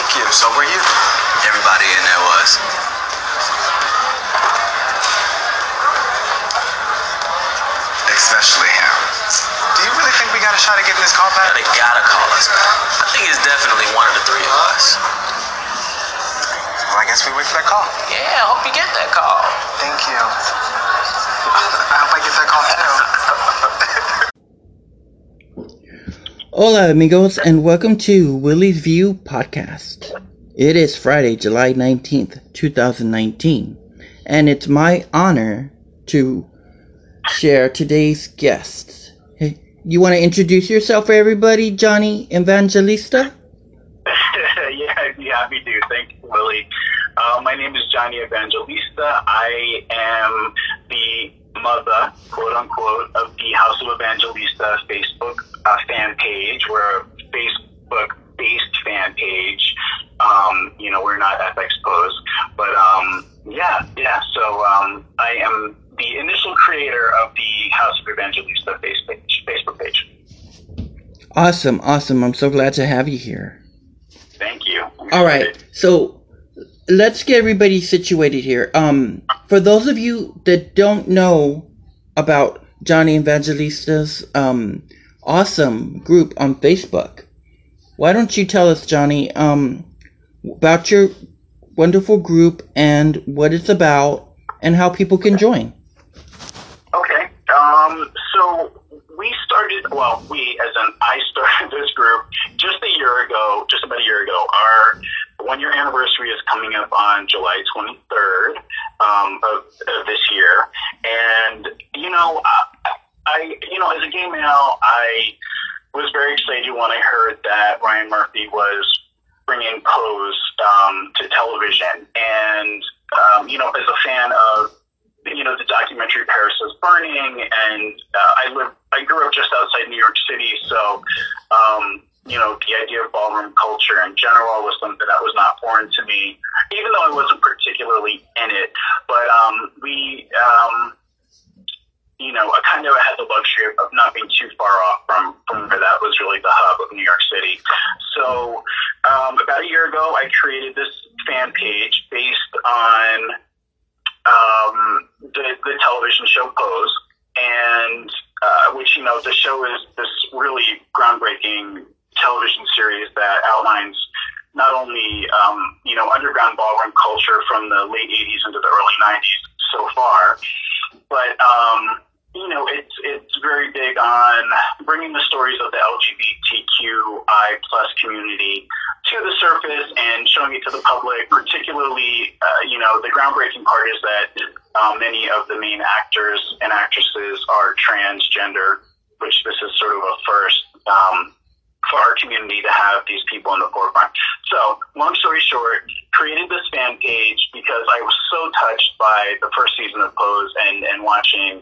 you. So were you. Everybody in there was. Especially him. Do you really think we got a shot at getting this call back? They gotta call us back. I think it's definitely one of the three of us. Well, I guess we wait for that call. Yeah, I hope you get that call. Thank you. I hope I get that call too. Hola amigos and welcome to Willie's View Podcast. It is Friday, July 19th, 2019, and it's my honor to share today's guests. Hey, you want to introduce yourself for everybody, Johnny Evangelista? yeah, we do. Thanks, Willie. My name is Johnny Evangelista. I am the mother, quote unquote, of the House of Evangelista Facebook fan page. We're a Facebook-based fan page. We're not that exposed, but So I am the initial creator of the House of Evangelista Facebook page. Awesome. I'm so glad to have you here. Thank you. All right, so let's get everybody situated here. For those of you that don't know about Johnny Evangelista's awesome group on Facebook, why don't you tell us, Johnny, about your wonderful group and what it's about and how people can join? Okay. So I started this group just about a year ago. Our 1-year anniversary is coming up on July 23rd of this year. And, as a gay male, I was very excited when I heard that Ryan Murphy was bringing Pose to television. And, as a fan of, the documentary Paris is Burning, and I grew up just outside New York City, so, the idea of ballroom culture in general was something that was not foreign to me, even though I wasn't particularly in it. But I kind of had the luxury of not being too far off from where that was really the hub of New York City. So about a year ago, I created this fan page based on the television show Pose, and which, the show is this really groundbreaking television series that outlines not only, underground ballroom culture from the late 80s into the early 90s so far, but, it's very big on bringing the stories of the LGBTQI plus community to the surface and showing it to the public. Particularly, the groundbreaking part is that many of the main actors and actresses are transgender, which this is sort of a first for our community to have these people in the forefront. So, long story short, created this fan page because I was so touched by the first season of Pose and watching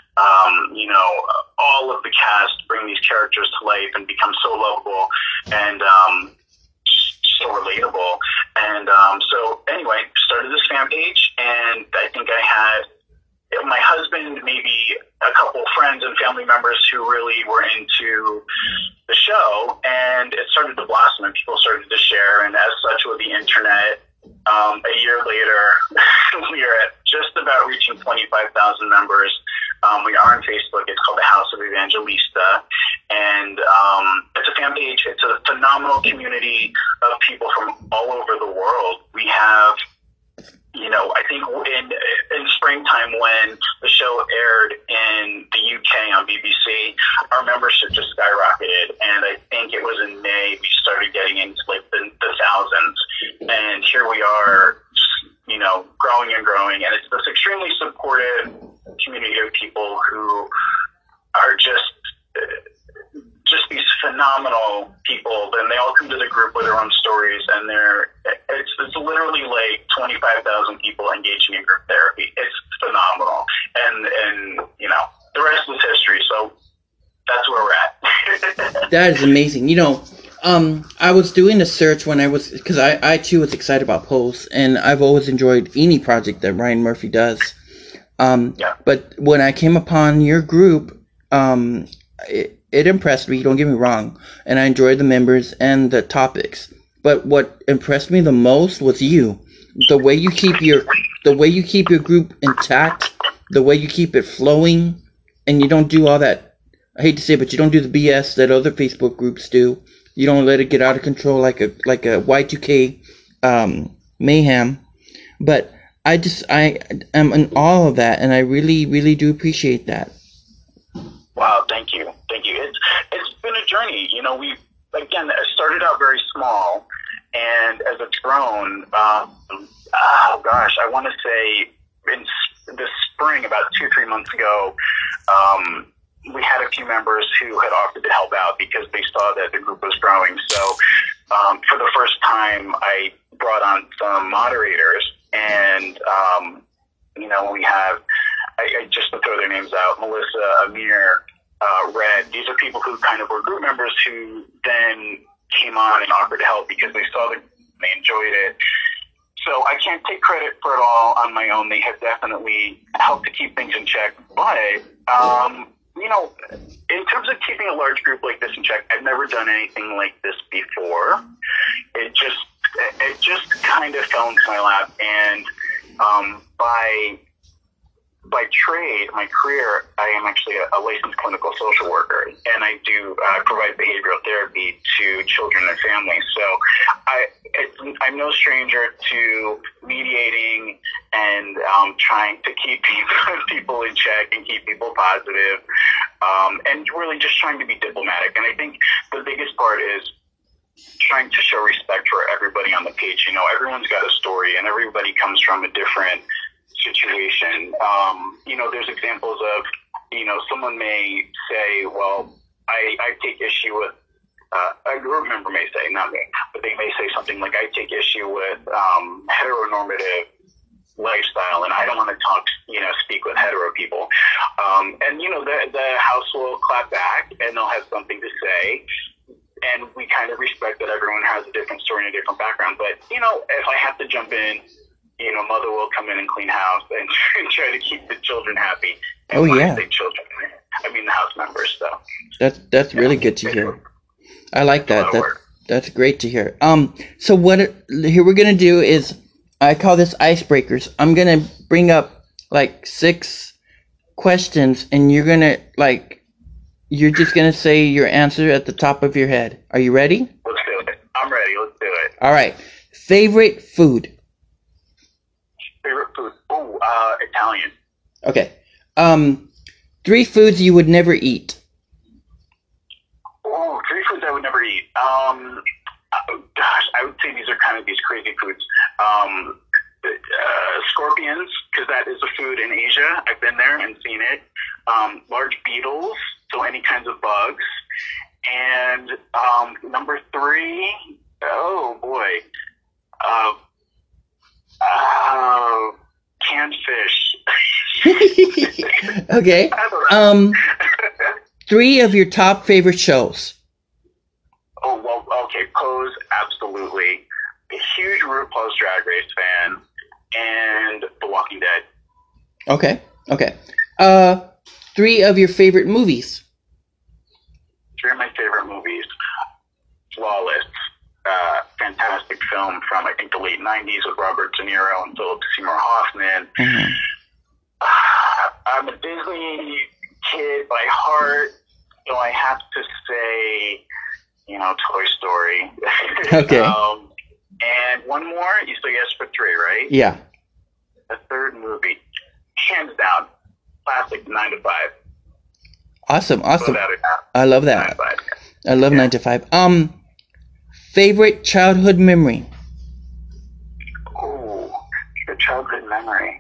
all of the cast bring these characters to life and become so lovable and so relatable. And so anyway, started this fan page, and I think I had my husband, maybe a couple friends and family members who really were into the show, and it started to blossom and people started to share. And as such, with the internet, a year later, we are at just about reaching 25,000 members. We are on Facebook. It's called the House of Evangelista, and it's a fan page. It's a phenomenal community of people from all over the world. We have, I think in springtime when the show aired in the UK on BBC, our membership just skyrocketed, and I think it was in May we started getting into the thousands, and here we are, growing and growing, and it's this extremely supportive community of people who are just these phenomenal people. Then they all come to the group with their own stories, and it's literally like 25,000 people engaging in group therapy. It's phenomenal, and the rest is history. So that's where we're at. That is amazing. I was doing a search because I too was excited about Pose, and I've always enjoyed any project that Ryan Murphy does. But when I came upon your group, it impressed me, don't get me wrong, and I enjoyed the members and the topics. but what impressed me the most was you. The way you keep your group intact, the way you keep it flowing, and you don't do all that. I hate to say it, but you don't do the BS that other Facebook groups do. You don't let it get out of control like a Y2K mayhem. But I am in awe of that, and I really, really do appreciate that. Wow, thank you. It's been a journey. You know, it started out very small, and as it's grown, I want to say in the spring, about 2-3 months ago, we had a few members who had offered to help out because they saw that the group was growing. So for the first time, I brought on some moderators, and we have, I just to throw their names out, Melissa, Amir, Red. These are people who kind of were group members who then came on and offered to help because they saw that they enjoyed it. So I can't take credit for it all on my own. They have definitely helped to keep things in check. But, in terms of keeping a large group like this in check, I've never done anything like this before. It just kind of fell into my lap. And by trade, my career, I am actually a licensed clinical social worker, and I do provide behavioral therapy to children and families. So I'm no stranger to mediating and trying to keep people in check and keep people positive, and really just trying to be diplomatic. And I think the biggest part is trying to show respect for everybody on the page. You know, everyone's got a story, and everybody comes from a different situation. There's examples of, someone may say, well, I take issue with, a group member may say, not me, but they may say something like, I take issue with heteronormative lifestyle, and I don't want to speak with hetero people. The house will clap back, and they'll have something to say. And we kind of respect that everyone has a different story and a different background. But, if I have to jump in, mother will come in and clean house and try to keep the children happy. And when I say children, I mean the house members. So that's really good to hear. I like that. That's great to hear. So here we're gonna do is, I call this icebreakers. I'm gonna bring up like 6 questions, and you're just gonna say your answer at the top of your head. Are you ready? Let's do it. I'm ready. Let's do it. All right. Favorite food? Favorite food? Italian. Okay. 3 foods you would never eat. 3 foods I would never eat. I would say these are kind of these crazy foods. Scorpions, because that is a food in Asia. I've been there and seen it. Large beetles, so any kinds of bugs. And number 3, oh boy, canned fish. Okay. 3 of your top favorite shows. Oh, well, okay. Pose, absolutely. A huge RuPaul's Drag Race fan, and The Walking Dead. Okay. 3 of your favorite movies. 3 of my favorite movies. Flawless. Fantastic film from, I think, the late 90s with Robert De Niro and Philip Seymour Hoffman. Mm-hmm. I'm a Disney kid by heart, so I have to say, Toy Story. Okay. And one more, you still asked for 3, right? Yeah. The 3rd movie, hands down, classic 9 to 5. Awesome. Without a doubt. I love that. 9 to 5. I love 9 to 5. Favorite childhood memory? Oh, the childhood memory.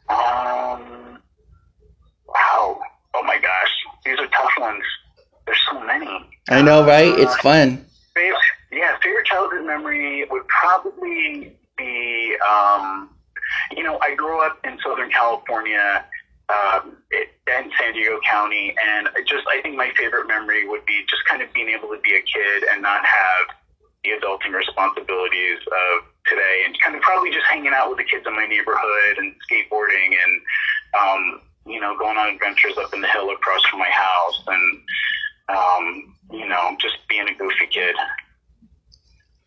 Wow. Oh my gosh. These are tough ones. There's so many. I know, right? It's fun. Favorite childhood memory would probably be, I grew up in Southern California, in San Diego County, and I think my favorite memory would be just kind of being able to be a kid and not have the adulting responsibilities of today, and kind of probably just hanging out with the kids in my neighborhood and skateboarding and, going on adventures up in the hill across from my house and, just being a goofy kid.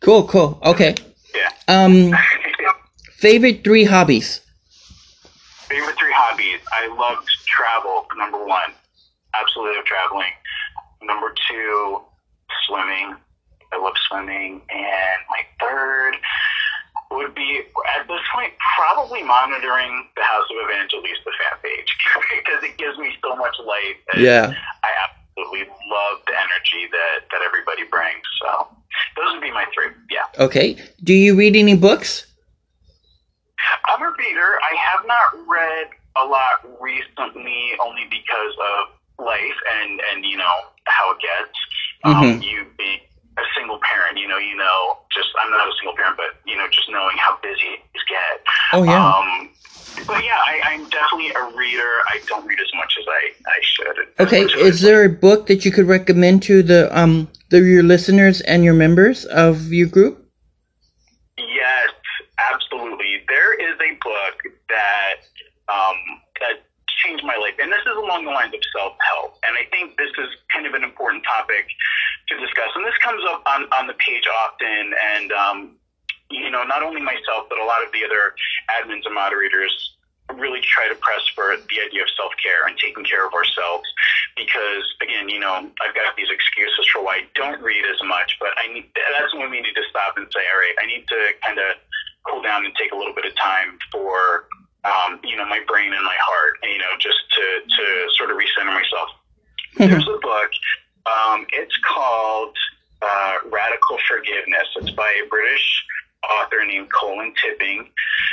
Cool. Okay. Yeah. Favorite 3 hobbies? Favorite 3 hobbies. I love travel, number 1. Absolutely love traveling. Number 2, swimming. I love swimming. And my third would be, at this point, probably monitoring the House of Evangelista fan page because it gives me so much life. And Yeah. I absolutely love the energy that everybody brings. So those would be my 3. Yeah. Okay. Do you read any books? I'm a reader. I have not read a lot recently only because of life and you know, how it gets. You being a single parent, just, I'm not a single parent, but, just knowing how busy things get. Oh, yeah. But yeah, I'm definitely a reader. I don't read as much as I should. Okay. Is there a book that you could recommend to your listeners and your members of your group? Yes, absolutely. There is a book that changed my life, and this is along the lines of self-help. And I think this is kind of an important topic to discuss. And this comes up on the page often, and not only myself, but a lot of the other admins and moderators really try to press for the idea of self-care and taking care of ourselves. Because again, I've got these excuses for why I don't read as much, but that's when we need to stop and say, all right, I need to kind of cool down and take a little bit of time for, my brain and my heart, just to sort of recenter myself. There's a book, it's called Radical Forgiveness. It's by a British author named Colin Tipping.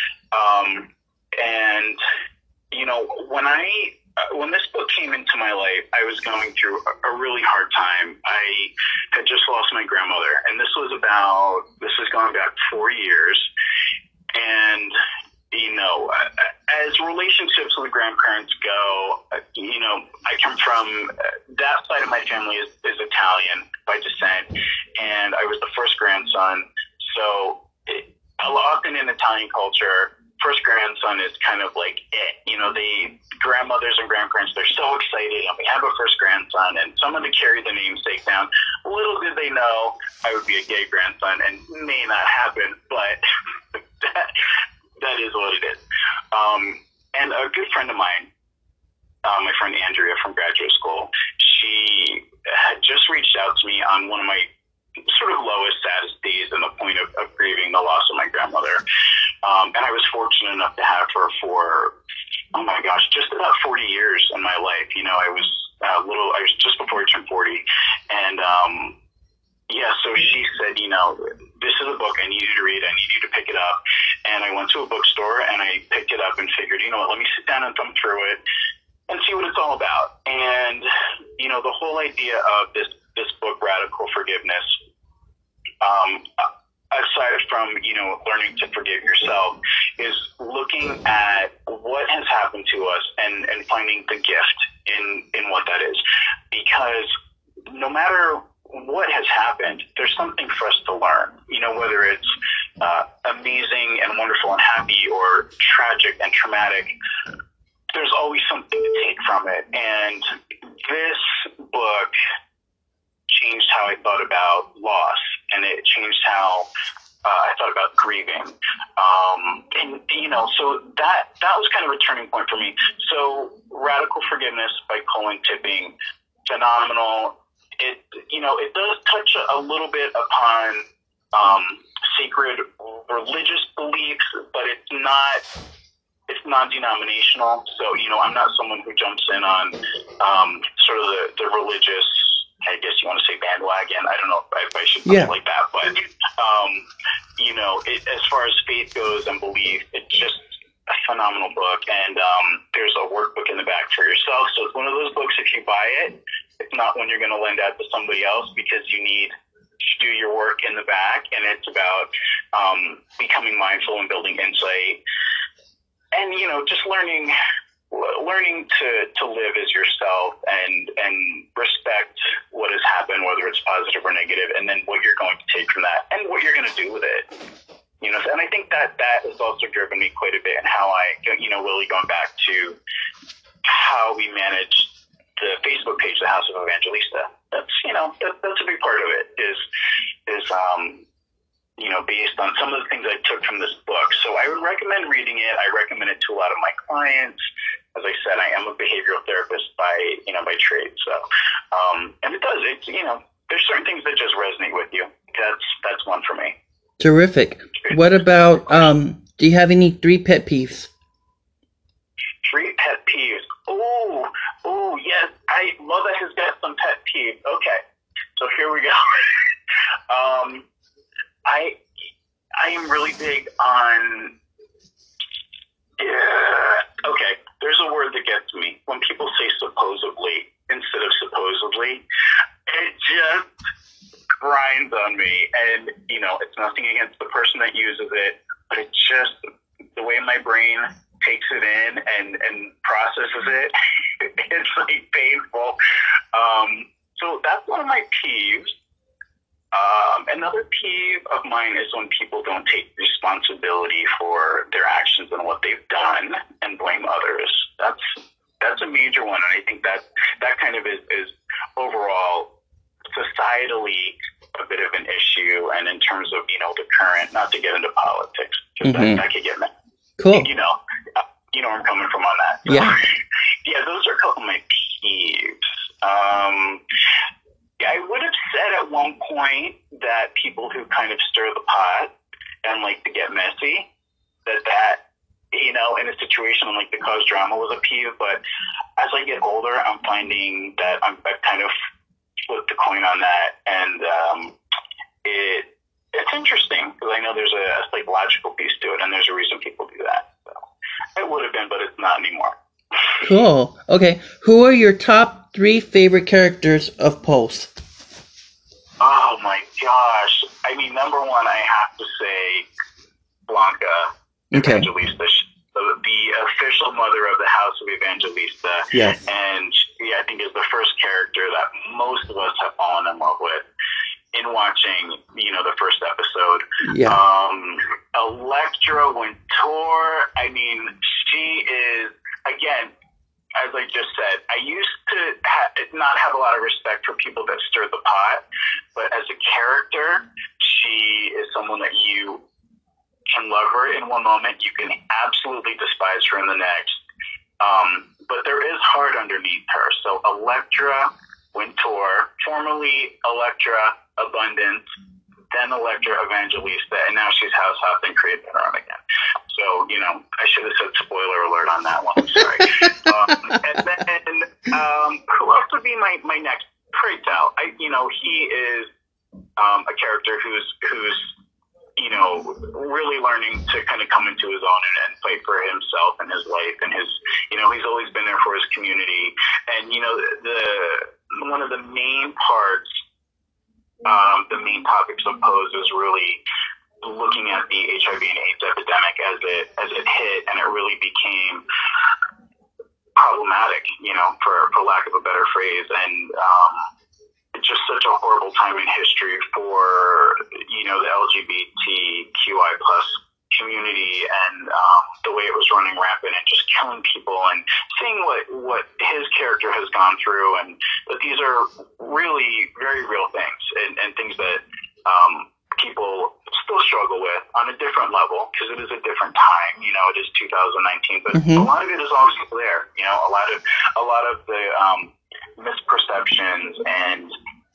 And, when this book came into my life, I was going through a really hard time. I had just lost my grandmother, and this was going back 4 years. And, as relationships with grandparents go, I come from, that side of my family is Italian by descent, and I was the first grandson. So often in Italian culture, first grandson is kind of like it. The grandmothers and grandparents, they're so excited, and we have a first grandson, and someone to carry the namesake down. Little did they know I would be a gay grandson, and may not happen, but that is what it is. And a good friend of mine, my friend Andrea from graduate school, she had just reached out to me on one of my sort of lowest, saddest days in the point of grieving the loss of my grandmother. And I was fortunate enough to have her for, oh my gosh, just about 40 years in my life. I was just before I turned 40. And, so she said, this is a book I need you to read. I need you to pick it up. And I went to a bookstore and I picked it up and figured, let me sit down and thumb through it and see what it's all about. And, the whole idea of this book, Radical Forgiveness, aside from, learning to forgive yourself, is looking at what has happened to us and finding the gift in what that is. Because no matter what has happened, there's something for us to learn, whether it's amazing and wonderful and happy or tragic and traumatic. There's always something to take from it. And this book changed how I thought about loss, and it changed how I thought about grieving. So that was kind of a turning point for me. So Radical Forgiveness by Colin Tipping, phenomenal. It does touch a little bit upon sacred religious beliefs, but it's non-denominational. So, I'm not someone who jumps in on sort of the religious, I guess you want to say, bandwagon. I don't know if I should put it like that, but as far as faith goes and belief, it's just a phenomenal book. And there's a workbook in the back for yourself. So it's one of those books, if you buy it, it's not one you're going to lend out to somebody else, because you need to do your work in the back. And it's about becoming mindful and building insight, and just learning to live as yourself and respect what has happened, whether it's positive or negative, and then what you're going to take from that and what you're going to do with it. And I think that has also driven me quite a bit in how I, really going back to how we manage the Facebook page, the House of Evangelista. That's a big part of it is based on some of the things I took from this book. So I would recommend reading it. I recommend it to a lot of my clients. As I said, I am a behavioral therapist by trade. So, and it does, there's certain things that just resonate with you. That's one for me. Terrific. What about, do you have any 3 pet peeves? 3 pet peeves. Oh, yes. I love that he's got some pet peeves. Okay. So here we go. I am really big on, okay, there's a word that gets me. When people say supposedly instead of supposedly, it just grinds on me. And, it's nothing against the person that uses it, but it's just the way my brain takes it in and processes it. It's like painful. So that's one of my peeves. Another peeve of mine is when people don't take responsibility for their actions and what they've done and blame others. That's a major one, and I think that kind of is overall societally a bit of an issue, and in terms of the current, not to get into politics, because that could get mad. Cool. You know where I'm coming from on that. So, yeah. Yeah, those are a couple of my peeves. I would have said at one point that people who kind of stir the pot and like to get messy, that in a situation like to cause drama was a peeve. But as I get older, I'm finding that I've kind of flipped the coin on that, and it's interesting because I know there's a psychological piece to it, and there's a reason people do that. So it would have been, but it's not anymore. Cool. Okay. Who are your top 3 favorite characters of Pulse? Oh my gosh. I mean, number one, I have to say Blanca Evangelista, the official mother of the House of Evangelista. Yes. And she, I think, is the first character that most of us have fallen in love with in watching, the first episode. Yeah. Electra Wintour, I mean, she is, again, as I just said, I used to not have a lot of respect for people that stir the pot, but as a character, she is someone that you can love her in one moment, you can absolutely despise her in the next, but there is heart underneath her. So Electra Wintour, formerly Electra Abundance, then Electra Evangelista, and now she's House Hop and created her own again. So, I should have said spoiler alert on that one. I'm sorry. And then, who else would be my next? Preytel. He is a character who's really learning to kind of come into his own and fight for himself and his life and his, he's always been there for his community. And, one of the main parts, the main topics of Pose is really looking at the HIV and AIDS epidemic as it hit, and it really became problematic, for lack of a better phrase. And it's just such a horrible time in history for, the LGBTQI plus community, and the way it was running rampant and just killing people, and seeing what his character has gone through, and that these are really very real things, and things that people still struggle with on a different level, because it is a different time. It is 2019, but a lot of it is also there. A lot of the misperceptions and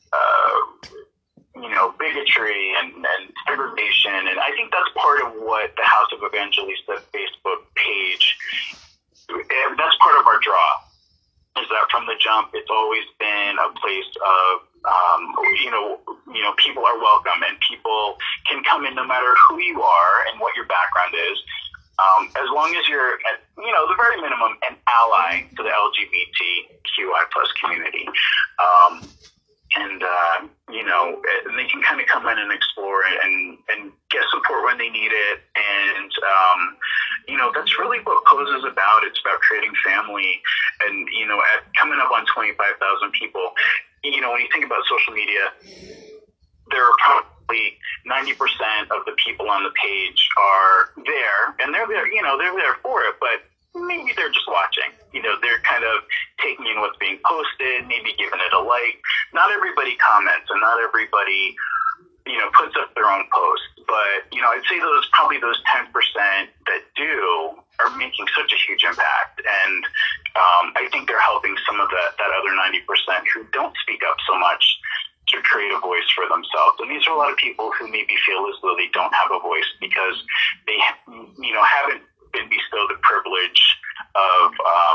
bigotry and segregation, and I think that's part of what the House of Evangelista Facebook page, that's part of our draw, is that from the jump, it's always been a place of, people are welcome, and people can come in no matter who you are and what your background is, as long as you're, at, the very minimum, an ally to the LGBTQI plus community. And they can kind of come in and explore it and get support when they need it. And, that's really what Pose is about. It's about creating family. And, coming up on 25,000 people, when you think about social media, there are probably 90% of the people on the page are there, and they're there, they're there for it, but maybe they're just watching. They're kind of taking in what's being posted, maybe giving it a like. Not everybody comments, and not everybody puts up their own posts. But, I'd say probably those 10% that do are making such a huge impact. And I think they're helping some of that other 90% who don't speak up so much to create a voice for themselves. And these are a lot of people who maybe feel as though they don't have a voice because they, haven't been bestowed the privilege of,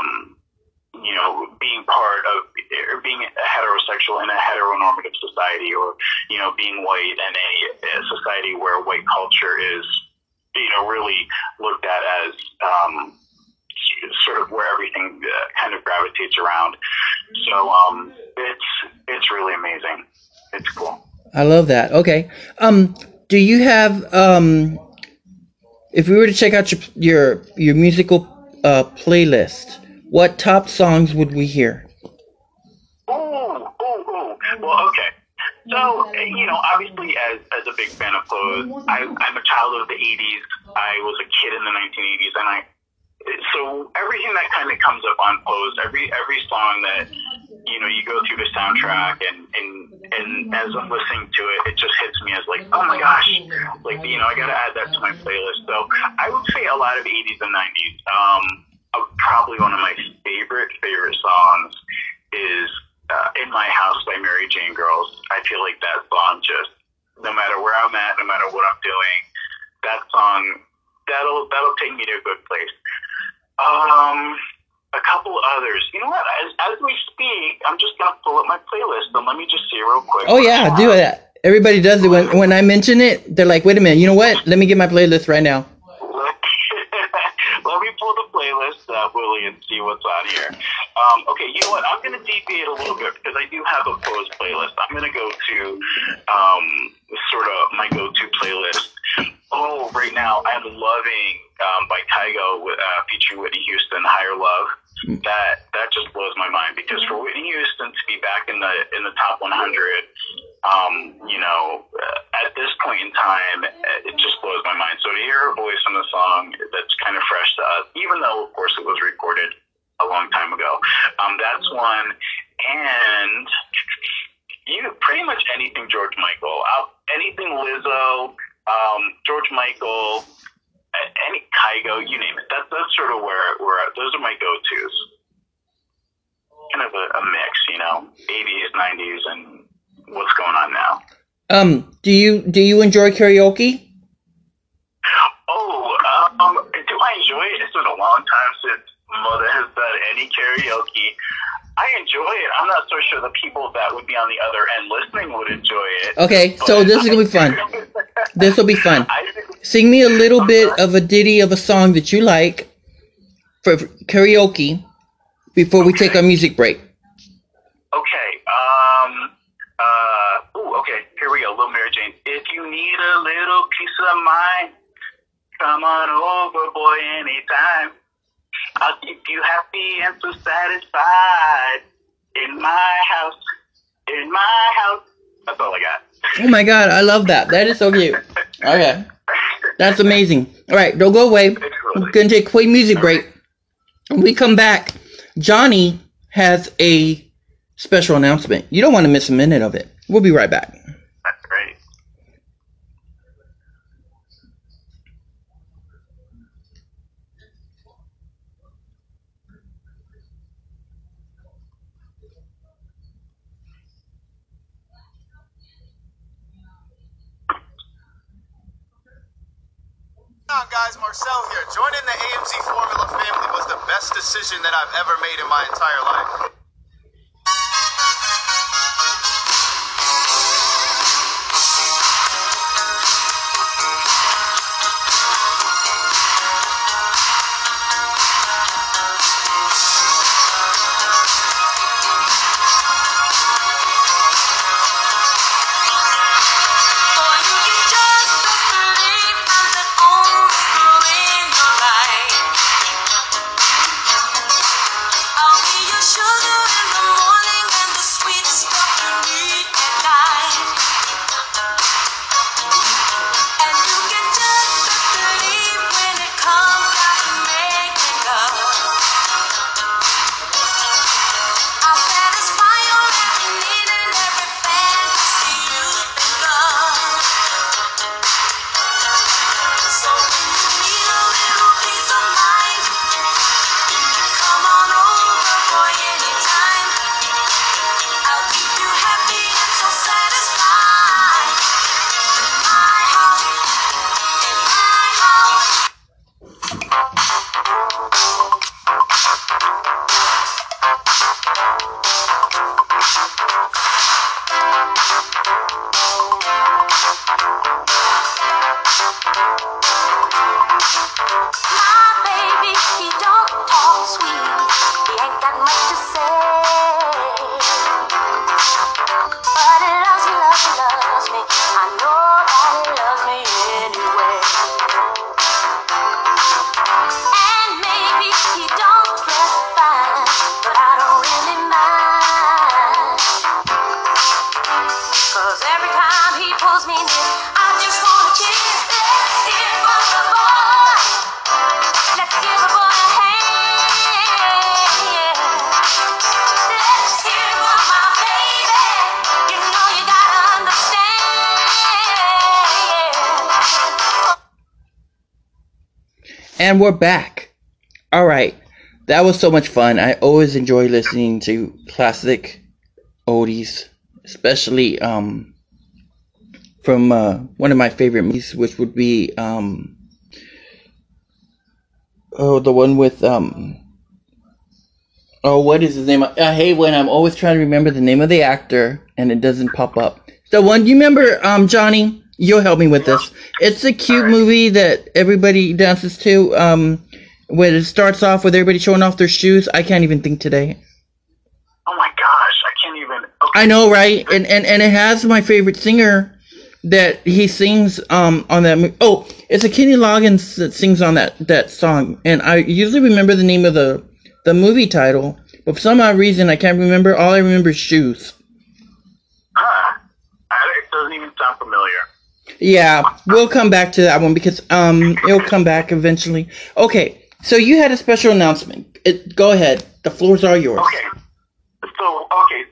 being part of, or being a heterosexual in a heteronormative society, or, being white in a society where white culture is, really looked at as, sort of where everything kind of gravitates around. So, it's really amazing. It's cool. I love that. Okay. Do you have, if we were to check out your musical playlist, what top songs would we hear? Well, okay. So, obviously as a big fan of Pose, I'm a child of the 80s. I was a kid in the 1980s, and so everything that kind of comes up on Pose, every song that, you go through the soundtrack and as I'm listening to it, it just hits me as like, oh my gosh, like, I gotta add that to my playlist. So I would say a lot of 80s and 90s. Probably one of my favorite songs is In My House by Mary Jane Girls. I feel like that song just, no matter where I'm at, no matter what I'm doing, that song, that'll take me to a good place. A couple others. You know what? As we speak, I'm just gonna pull up my playlist and let me just see real quick. Oh yeah, do that. Everybody does it when I mention it. They're like, "Wait a minute, you know what? Let me get my playlist right now." Let me pull the playlist up, Willie, and see what's on here. Okay, you know what? I'm gonna deviate a little bit because I do have a Pose playlist. I'm gonna go to sort of my go-to playlist. Oh, right now I'm loving by Kygo featuring Whitney Houston, Higher Love. That just blows my mind because for Whitney Houston to be back in the top 100, at this point in time, it just blows my mind. So to hear her voice on the song that's kind of fresh to us, even though of course it was recorded a long time ago, that's one. And pretty much anything George Michael, anything Lizzo, George Michael, any Kygo, you name it. That's sort of where we're at. Those are my go-tos. Kind of a mix, 80s, 90s, and what's going on now. Do you enjoy karaoke? Do I enjoy it? It's been a long time since Mother has done any karaoke. I enjoy it. I'm not so sure the people that would be on the other end listening would enjoy it. Okay, so this is gonna be fun. This will be fun. Sing me a little bit of a ditty of a song that you like for karaoke before we take our music break. Okay. Okay. Here we go. Little Mary Jane. If you need a little peace of mind, come on over, boy, anytime. I'll keep you happy and so satisfied in my house. In my house. That's all I got. Oh my God, I love that. That is so cute. Okay. That's amazing. All right, don't go away. We're going to take a quick music break. When we come back, Johnny has a special announcement. You don't want to miss a minute of it. We'll be right back. That's great. Guys, Marcel here. Joining the AMZ Formula family was the best decision that I've ever made in my entire life. Sugar 'cause every time he pulls me near, I just wanna cheer. Let's hear it for the boy. Let's give the boy a hand. Yeah. Let's hear it for my baby. You know you gotta understand. Yeah. And we're back. All right. That was so much fun. I always enjoy listening to classic oldies, especially from one of my favorite movies, which would be the one with what is his name? I hate when I'm always trying to remember the name of the actor and it doesn't pop up. The one, you remember, Johnny? You'll help me with this. It's a cute movie that everybody dances to. When it starts off with everybody showing off their shoes. I can't even think today. Oh my gosh, I can't even. Okay. I know, right? And it has my favorite singer that he sings on that. Oh, it's a Kenny Loggins that sings on that song. And I usually remember the name of the movie title, but for some odd reason I can't remember. All I remember is shoes. It doesn't even sound familiar. Yeah, we'll come back to that one because it'll come back eventually. Okay. So you had a special announcement. Go ahead. The floors are yours. Okay. So,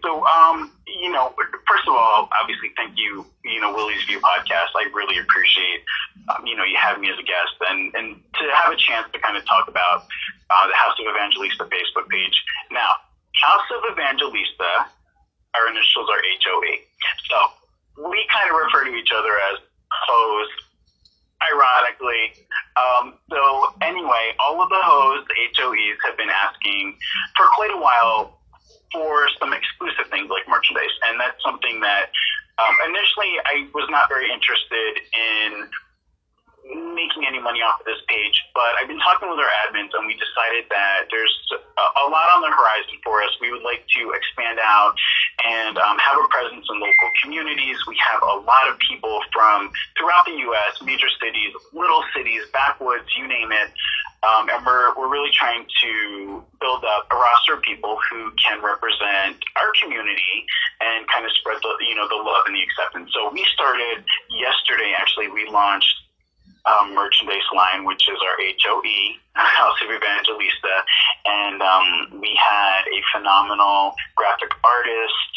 first of all, obviously, thank you, Willie's View Podcast. I really appreciate, you having me as a guest and to have a chance to kind of talk about the House of Evangelista Facebook page. Now, House of Evangelista, our initials are HOE. So we kind of refer to each other as hoes. Ironically. So anyway, all of the hoes, the HOEs, have been asking for quite a while for some exclusive things like merchandise. And that's something that initially I was not very interested in making any money off of this page, but I've been talking with our admins and we decided that there's a lot on the horizon for us. We would like to expand out and have a presence in local communities. We have a lot of people from throughout the U.S., major cities, little cities, backwoods, you name it. And we're really trying to build up a roster of people who can represent our community and kind of spread the love and the acceptance. So we started yesterday, actually, we launched merchandise line, which is our HOE, House of Evangelista, and we had a phenomenal graphic artist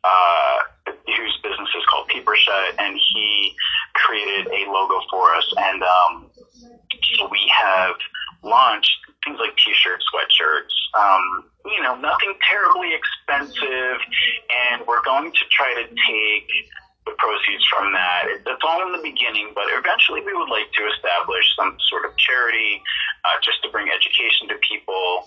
whose business is called Peeper Shut, and he created a logo for us, and so we have launched things like t-shirts, sweatshirts, nothing terribly expensive, and we're going to try to take the proceeds from that. That's all in the beginning, but eventually we would like to establish some sort of charity just to bring education to people.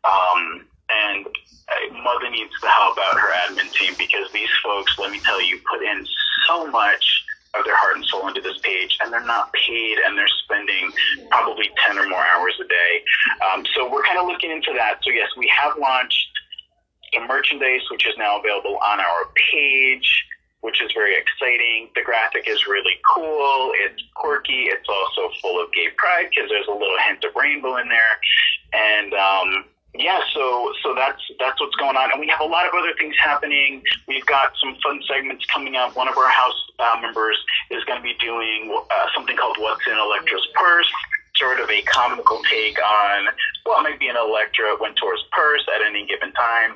And Mother needs to help out her admin team because these folks, let me tell you, put in so much of their heart and soul into this page, and they're not paid, and they're spending probably 10 or more hours a day. So we're kind of looking into that. So yes, we have launched some merchandise, which is now available on our page, which is very exciting. The graphic is really cool. It's quirky. It's also full of gay pride because there's a little hint of rainbow in there. And so that's what's going on. And we have a lot of other things happening. We've got some fun segments coming up. One of our house members is going to be doing something called What's in Electra's Purse, sort of a comical take on what might be in Electra Wintour's purse at any given time.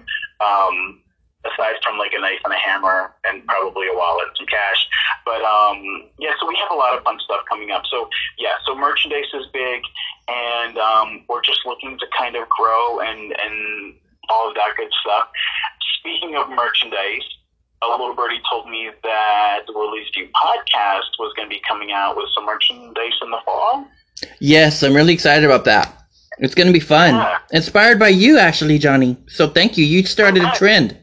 Aside from like a knife and a hammer and probably a wallet and some cash. But so we have a lot of fun stuff coming up. So merchandise is big, and we're just looking to kind of grow and all of that good stuff. Speaking of merchandise, a little birdie told me that the Willie's View Podcast was going to be coming out with some merchandise in the fall. Yes, I'm really excited about that. It's going to be fun. Yeah. Inspired by you, actually, Johnny. So thank you. You started a trend.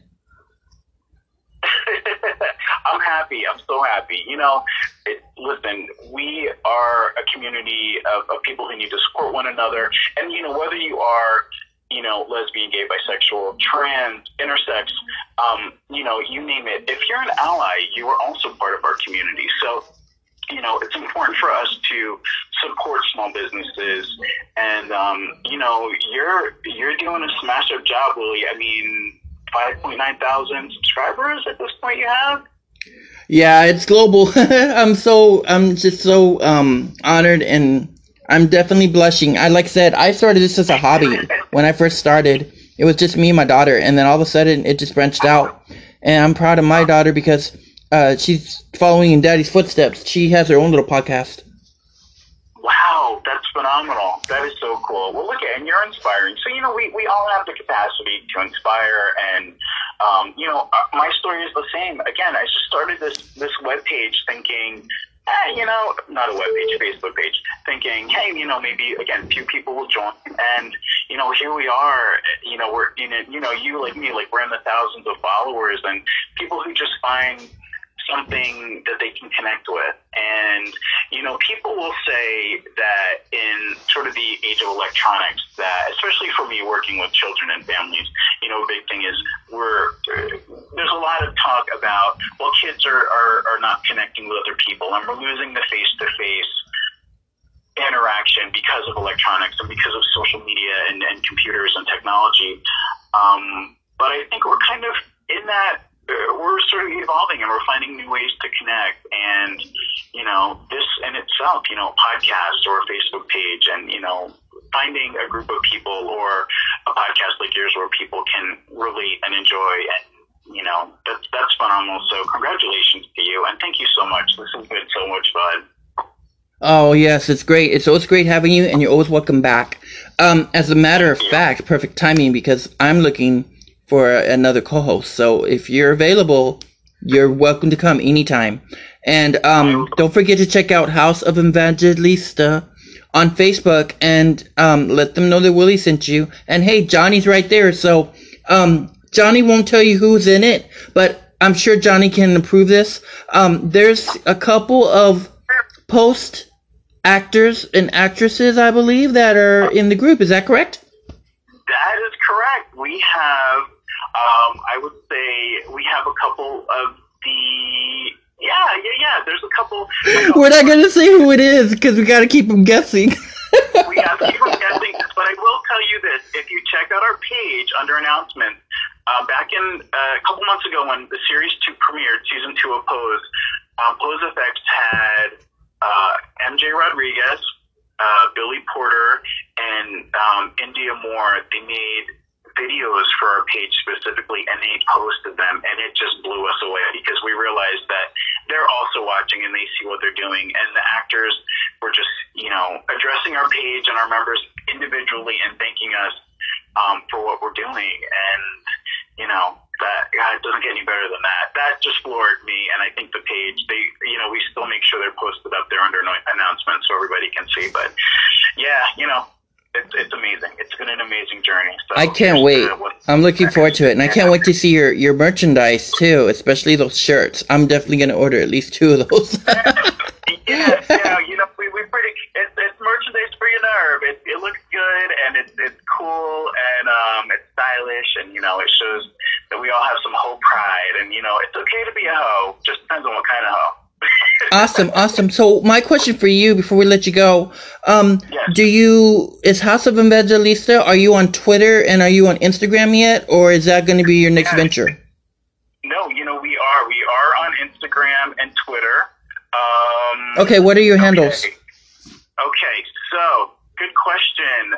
I'm happy. I'm so happy. Listen, we are a community of people who need to support one another. And, whether you are, lesbian, gay, bisexual, trans, intersex, you name it. If you're an ally, you are also part of our community. So, it's important for us to support small businesses. And, you're doing a smash-up job, Willie. I mean, 5,900 subscribers at this point you have? Yeah, it's global. I'm just so honored, and I'm definitely blushing. Like I said, I started this as a hobby when I first started. It was just me and my daughter, and then all of a sudden it just branched out. And I'm proud of my daughter because she's following in Daddy's footsteps. She has her own little podcast. Wow, that's phenomenal. That is so cool. Well, look, and you're inspiring. So, we all have the capacity to inspire, and, my story is the same. Again, I just started this webpage thinking, not a webpage, Facebook page, thinking, hey, maybe, again, few people will join, and, here we are, we're in it, you like me, like we're in the thousands of followers, and people who just find something that they can connect with. And, people will say that in sort of the age of electronics, that especially for me working with children and families, a big thing is there's a lot of talk about, well, kids are not connecting with other people, and we're losing the face-to-face interaction because of electronics and because of social media and computers and technology. But I think we're kind of in that, we're sort of evolving, and we're finding new ways to connect. And, this in itself, podcasts or a Facebook page, and, finding a group of people or a podcast like yours where people can relate and enjoy, and, that's phenomenal. So congratulations to you, and thank you so much. This has been so much fun. Oh, yes, it's great. It's always great having you, and you're always welcome back. As a matter of fact, perfect timing, because I'm looking for another co-host. So if you're available, you're welcome to come anytime. And don't forget to check out House of Evangelista on Facebook, and let them know that Willie sent you. And hey, Johnny's right there. So Johnny won't tell you who's in it, but I'm sure Johnny can approve this. There's a couple of post actors and actresses, I believe, that are in the group. Is that correct? That is correct. We have, I would say, we have a couple of the, there's a couple. We're not going to say who it is, because we got to keep them guessing. We have to keep them guessing, but I will tell you this. If you check out our page under announcements, back in a couple months ago when the Series 2 premiered, Season 2 of Pose, Pose Effects had MJ Rodriguez, Billy Porter, and India Moore. They made videos for our page specifically, and they posted them, and it just blew us away, because we realized that they're also watching and they see what they're doing, and the actors were just, addressing our page and our members individually and thanking us for what we're doing. And, that, God, it doesn't get any better than that. That just floored me, and I think the page, we still make sure they're posted up there under announcements so everybody can see. But, yeah, it's amazing. It's been an amazing journey. So I can't wait. I'm looking forward to it, and I can't wait to see your merchandise, too, especially those shirts. I'm definitely going to order at least 2 of those. We pretty, it's merchandise for your nerve. It looks good, and it's cool, and it's stylish, and, it shows that we all have some hoe pride, and, it's okay to be a hoe. Just depends on what kind of hoe. Awesome. So my question for you before we let you go, yes. Is House of Evangelista, are you on Twitter and are you on Instagram yet, or is that going to be your next venture? No, we are on Instagram and Twitter. Okay, what are your handles? Okay, so good question.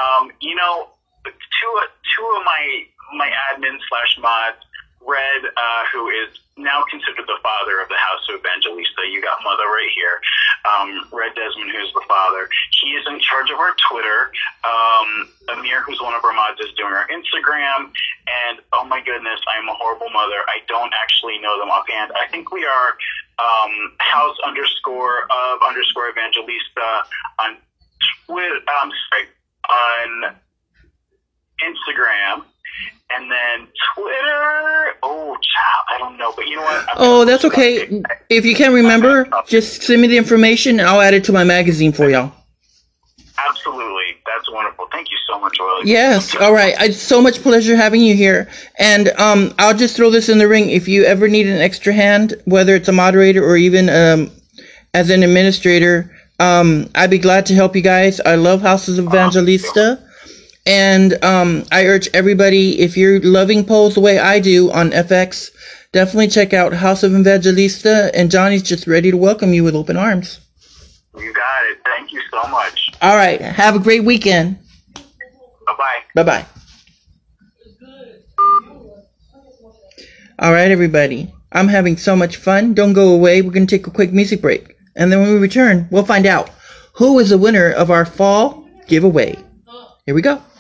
Two of my admin/mods, Red, who is now considered the father of the House of Evangelista. You got Mother right here. Red Desmond, who's the father. He is in charge of our Twitter. Amir, who's one of our mods, is doing our Instagram. And, oh my goodness, I'm a horrible mother. I don't actually know them offhand. I think we are House_of_Evangelista on Twitter. On Instagram. And then Twitter, I don't know, but you know what? Oh, that's okay. If you can't remember, just send me the information and I'll add it to my magazine for y'all. Absolutely. That's wonderful. Thank you so much, Willie. Yes. All right. It's so much pleasure having you here. And I'll just throw this in the ring. If you ever need an extra hand, whether it's a moderator or even as an administrator, I'd be glad to help you guys. I love Houses of Evangelista. And I urge everybody, if you're loving Pose the way I do on FX, definitely check out House of Evangelista, and Johnny's just ready to welcome you with open arms. You got it. Thank you so much. All right. Have a great weekend. Bye-bye. Bye-bye. All right, everybody. I'm having so much fun. Don't go away. We're going to take a quick music break. And then when we return, we'll find out who is the winner of our fall giveaway. Here we go.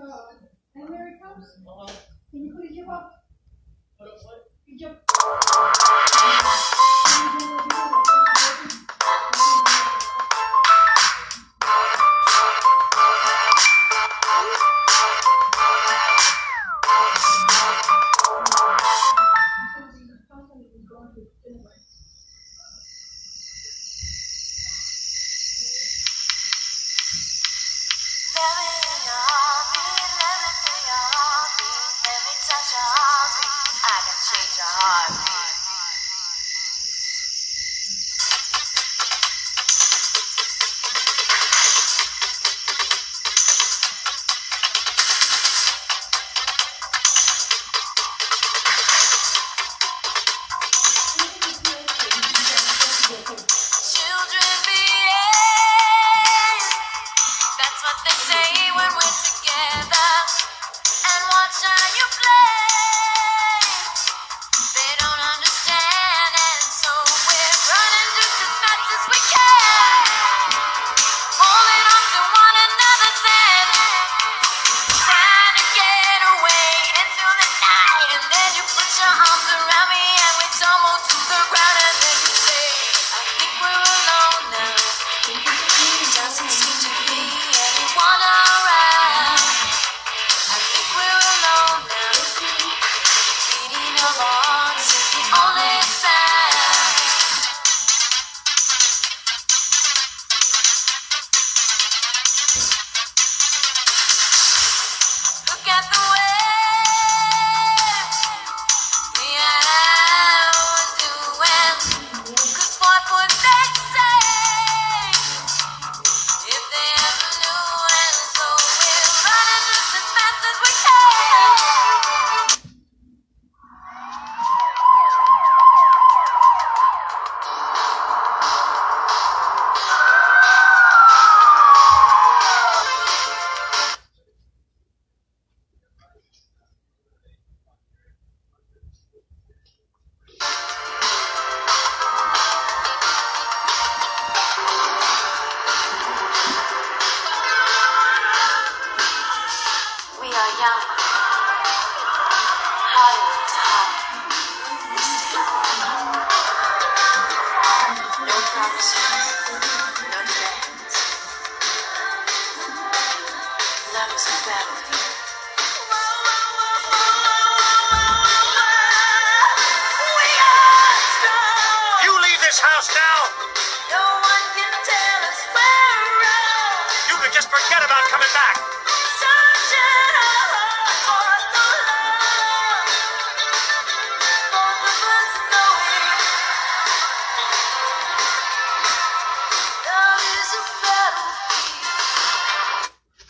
Children behave. That's what they say when we're together. And watch how you play. They don't understand, and so we're running just as fast as we can, holding on to one another's hand, trying to get away into the night. And then you put your arms around me, and we tumble to the ground, and then you say, I think we're alone now. It doesn't seem to be anyone around. I think we're alone now. Beating of our hearts is the only sound. Look at the waves we are doing. 'Cause what would they say if they ever knew? And so we're running just as fast as we can. We are young, hearted to heart. No promises, no demands. Love is a battlefield. We are strong. You leave this house now. No one can tell us we're wrong. You can just forget about coming back. Searching for us so long. Both of us knowing love is a battlefield.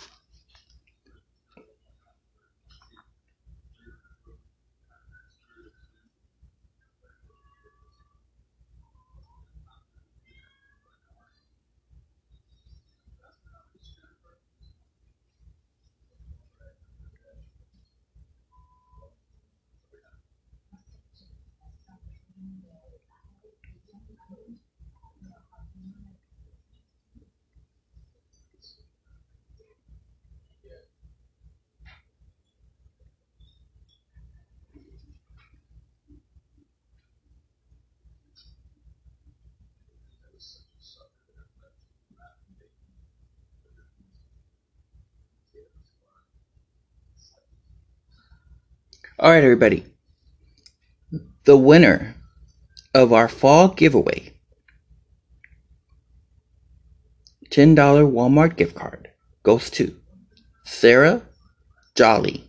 All right, everybody. The winner of our fall giveaway, $10 Walmart gift card, goes to Sarah Jolly.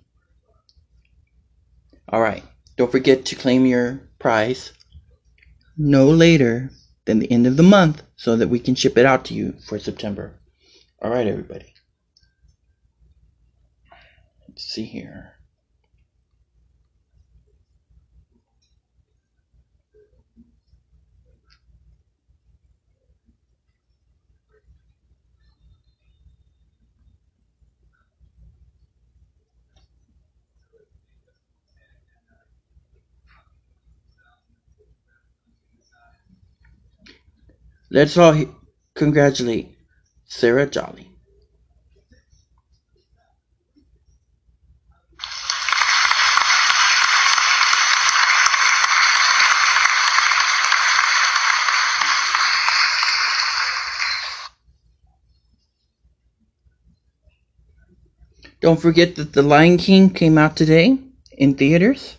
All right. Don't forget to claim your prize no later than the end of the month so that we can ship it out to you for September. All right, everybody. Let's see here. Let's all congratulate Sarah Jolly. Don't forget that The Lion King came out today in theaters.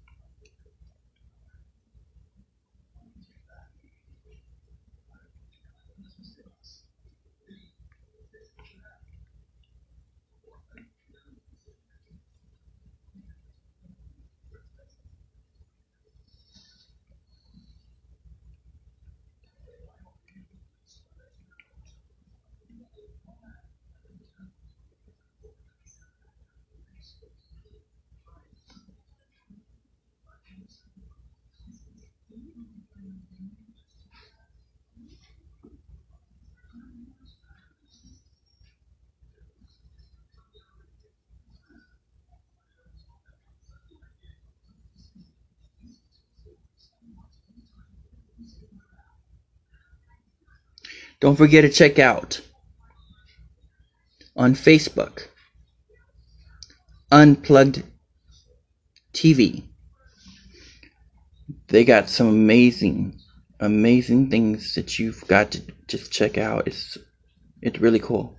Don't forget to check out on Facebook Unplugged TV. They got some amazing things that you've got to just check out. It's really cool.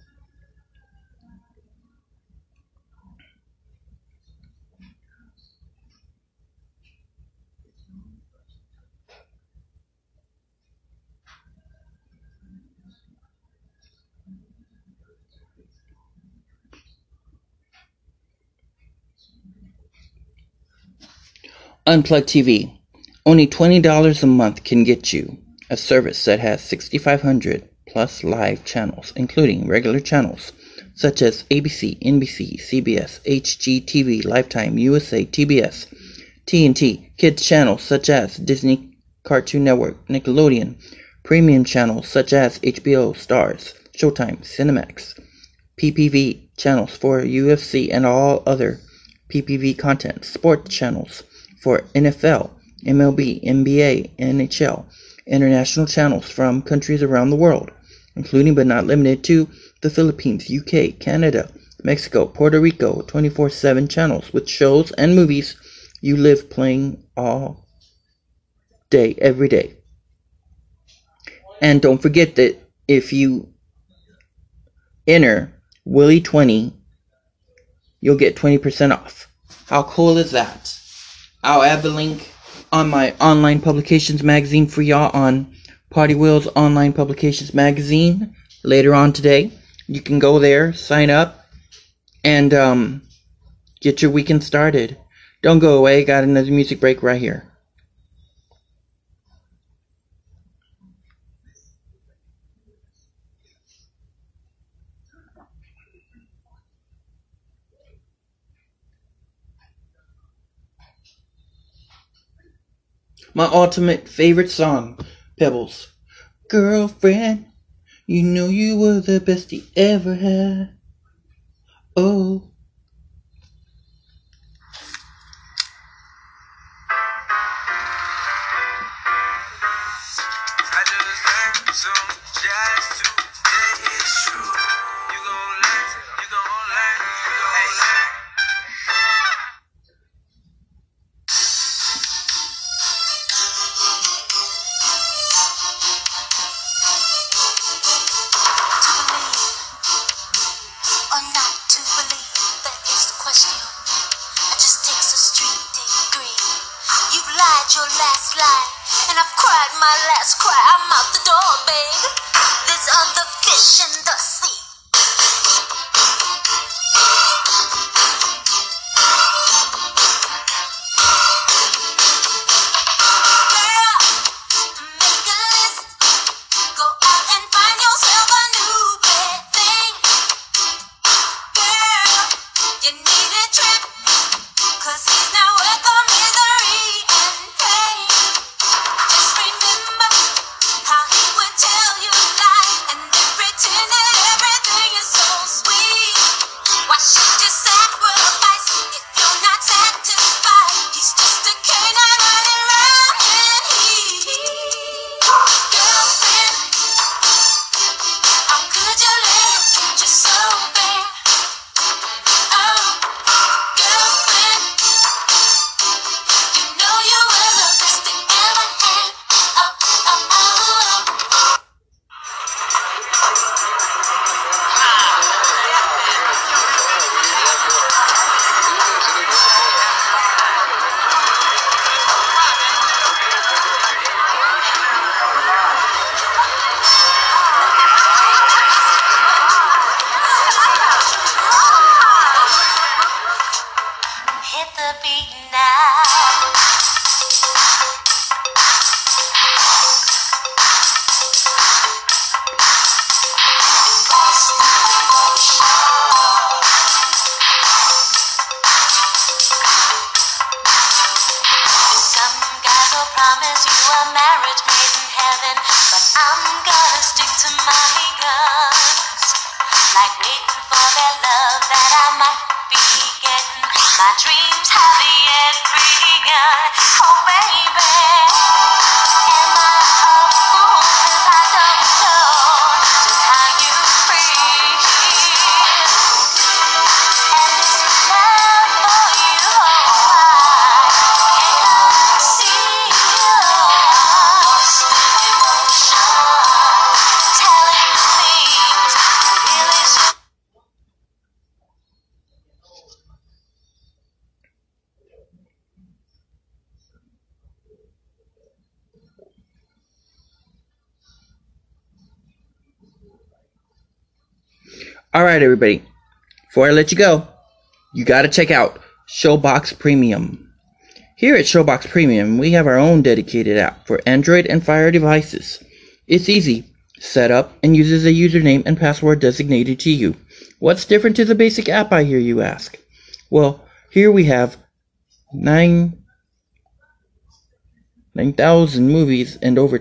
Unplugged TV. Only $20 a month can get you a service that has 6,500 plus live channels, including regular channels such as ABC, NBC, CBS, HGTV, Lifetime, USA, TBS, TNT, kids channels such as Disney Cartoon Network, Nickelodeon, premium channels such as HBO, Stars, Showtime, Cinemax, PPV channels for UFC and all other PPV content, sport channels for NFL, MLB, NBA, NHL, international channels from countries around the world, including but not limited to the Philippines, UK, Canada, Mexico, Puerto Rico, 24/7 channels with shows and movies you live playing all day, every day. And don't forget that if you enter Willie20, you'll get 20% off. How cool is that? I'll add the link on my online publications magazine for y'all on Party Wheels Online Publications Magazine later on today. You can go there, sign up, and get your weekend started. Don't go away. Got another music break right here. My ultimate favorite song, Pebbles. Girlfriend, you know you were the best he ever had. Oh. I just learned some jazz today. It's true. You gon' learn. Hey. Or not to believe, that is the question. It just takes a street degree. You've lied your last lie, and I've cried my last cry. I'm out the door, babe. There's other fish in the sea. Girl, make a list. Go out and find yourself a new bed thing. Girl, you need a trip, 'cause he's not worth the misery and pain. Just remember how he would tell you lies and then pretend that I'm gonna stick to my guns, like waiting for that love that I might be getting. My dreams haven't yet begun. Oh baby, am I a fool 'cause I don't know just how you feel? And this love for you, I can't conceal emotion, telling things really should. Alright, everybody. Before I let you go, you gotta check out Showbox Premium. Here at Showbox Premium, we have our own dedicated app for Android and Fire devices. It's easy. Set up and uses a username and password designated to you. What's different to the basic app, I hear you ask? Well, here we have 9,000 movies and over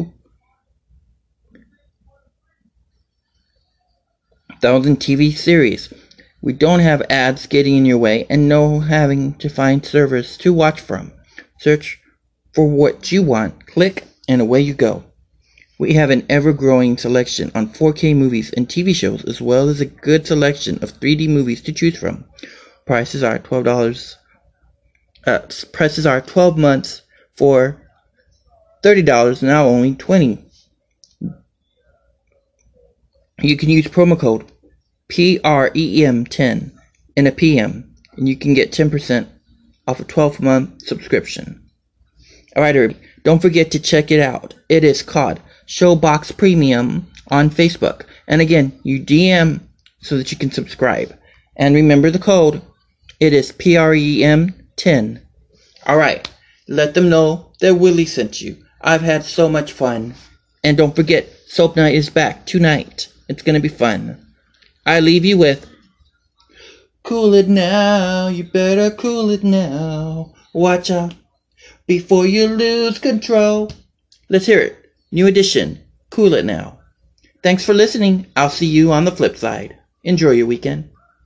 2,000 TV series. We don't have ads getting in your way and no having to find servers to watch from. Search for what you want, click, and away you go. We have an ever-growing selection on 4K movies and TV shows, as well as a good selection of 3D movies to choose from. Prices are $12. Prices are 12 months for $30, now only $20. You can use promo code PREM10 in a PM, and you can get 10% off a 12-month subscription. Alright, everybody, don't forget to check it out. It is called Showbox Premium on Facebook. And again, you DM so that you can subscribe. And remember the code. It is PREM10. Alright, let them know that Willie sent you. I've had so much fun. And don't forget, Soap Night is back tonight. It's gonna be fun. I leave you with cool it now, you better cool it now. Watch out before you lose control. Let's hear it. New edition, Cool It Now. Thanks for listening. I'll see you on the flip side. Enjoy your weekend.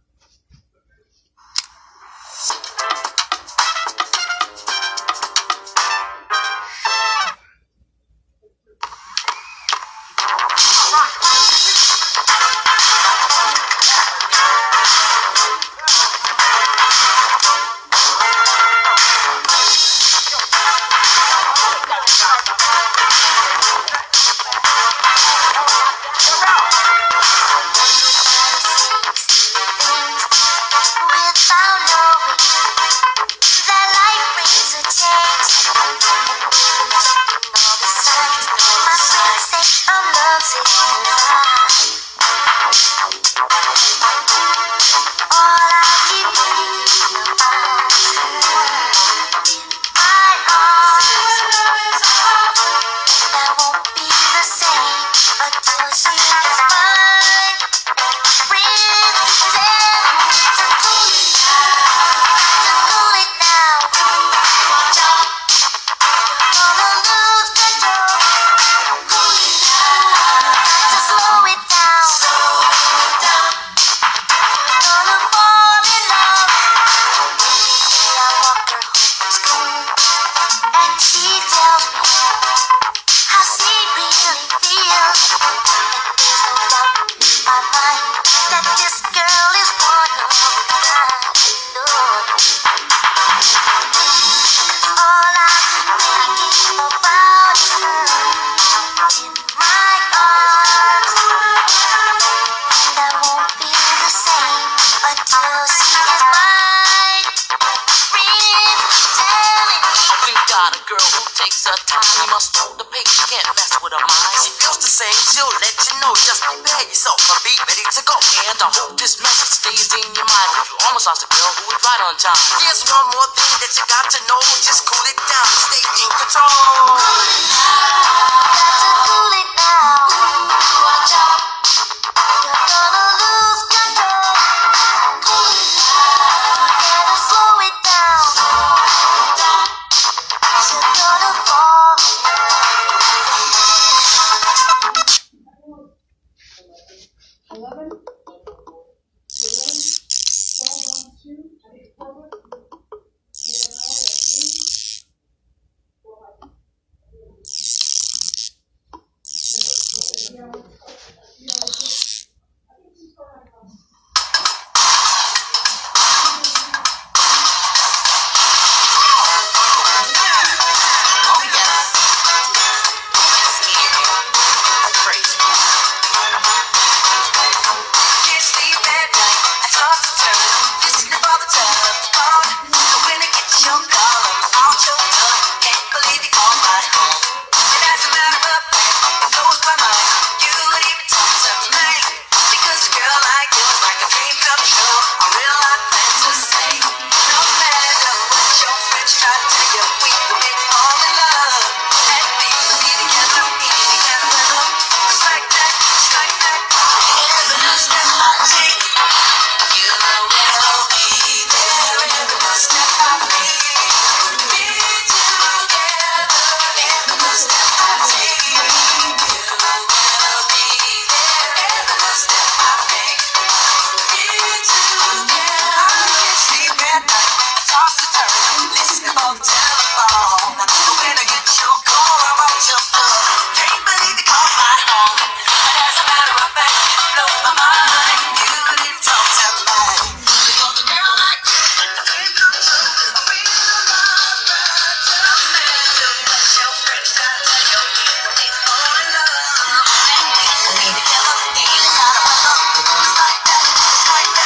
Lost a girl who was right on time. There's one more thing that you got to know. Just cool it down. Stay in control. Cool it down.